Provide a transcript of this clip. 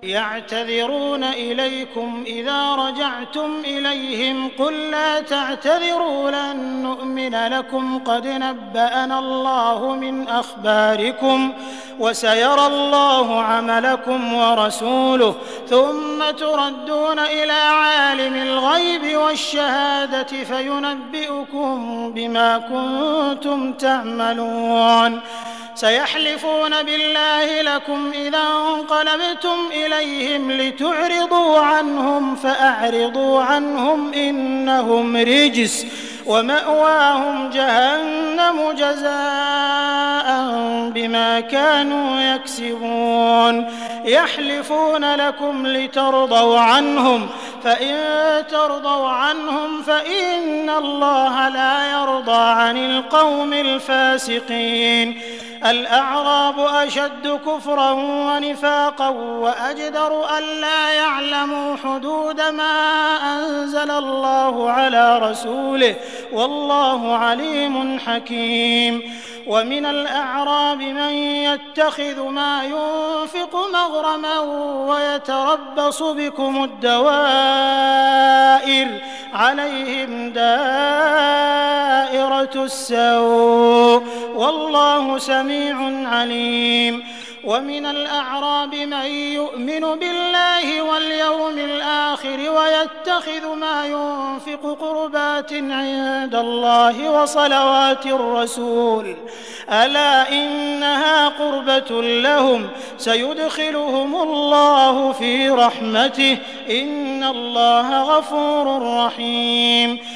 يعتذرون إليكم إذا رجعتم إليهم قل لا تعتذروا لن نؤمن لكم قد نبأنا الله من أخباركم وسيرى الله عملكم ورسوله ثم تردون إلى عالم الغيب والشهادة فينبئكم بما كنتم تعملون سيحلفون بالله لكم إذا انقلبتم إليهم لتعرضوا عنهم فأعرضوا عنهم إنهم رجس ومأواهم جهنم جزاء بما كانوا يكسبون يحلفون لكم لترضوا عنهم فإن ترضوا عنهم فإن الله لا يرضى عن القوم الفاسقين الأعراب أشد كفرا ونفاقا وأجدر ألا يعلموا حدود ما أنزل الله على رسوله والله عليم حكيم ومن الأعراب من يتخذ ما ينفق مغرما ويتربص بكم الدوائر عليهم دائرة السوء والله سميع عليم ومن الأعراب من يؤمن بالله واليوم الآخر ويتخذ ما ينفق قربات عند الله وصلوات الرسول ألا إنها قربة لهم سيدخلهم الله في رحمته إن الله غفور رحيم